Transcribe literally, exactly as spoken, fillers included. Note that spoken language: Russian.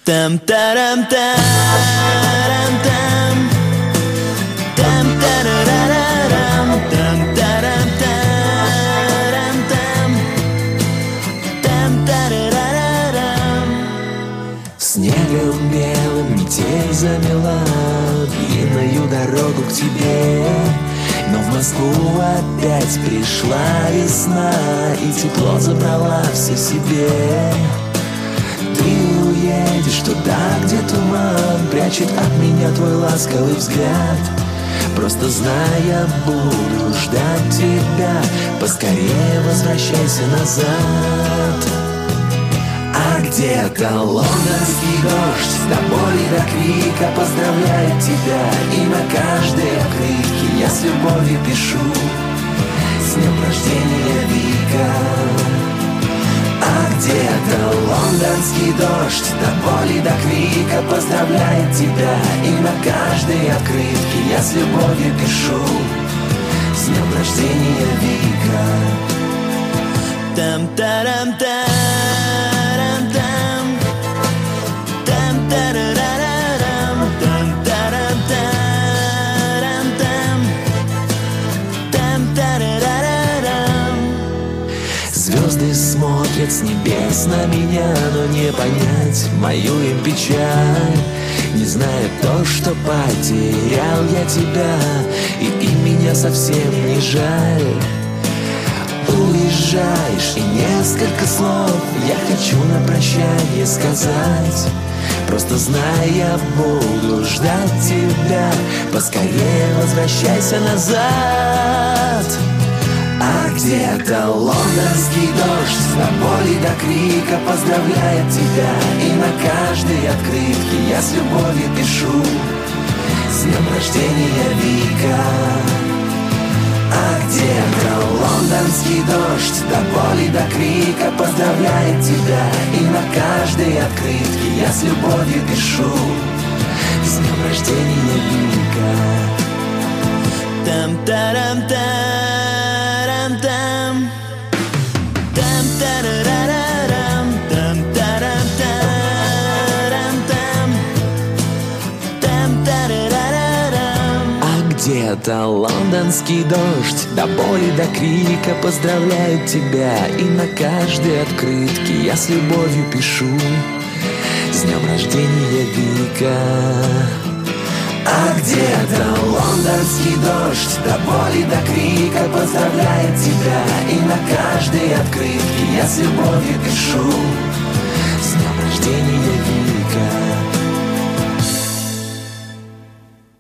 Там-тарам-тарам-там, там-тарарарам, там-тарам-тарам-там, там-тарарарам. Снегом белым метель замела длинную дорогу к тебе. Но в Москву опять пришла весна, и тепло забрала все себе. Ты уедешь туда, где туман прячет от меня твой ласковый взгляд. Просто знай, я буду ждать тебя, поскорее возвращайся назад. А где-то лондонский дождь до боли, до крика поздравляет тебя. И на каждой открытке я с любовью пишу: с днем рождения, Вика. А где-то лондонский дождь до боли, до крика поздравляет тебя. И на каждой открытке я с любовью пишу: с днем рождения, Вика. Там-тарам-тарам-там, там-тарарарам, там-тарам-тарам-там, там-тарарарам. Звезды смотрят с небес на меня, но не понять мою им печаль. Не зная то, что потерял я тебя, и, и меня совсем не жаль. Уезжаешь, и несколько слов я хочу на прощание сказать. Просто знай, я буду ждать тебя, поскорее возвращайся назад. А где-то лондонский дождь до боли, до крика поздравляет тебя. И на каждой открытке я с любовью пишу: с днем рождения, Вика. А где-то лондонский дождь до боли, до крика поздравляет тебя. И на каждой открытке я с любовью пишу: с днем рождения, Вика. Там-тарам-тарам-там, там-тарарарам, там-тарам-тарам-там, там-тарарарам. А где-то лондонский дождь до боли, до крика поздравляет тебя. И на каждой открытке я с любовью пишу: с днем рождения, Вика. А где-то лондонский дождь до боли, до крика поздравляет тебя. И на каждой открытке я с любовью пишу: с днем рождения,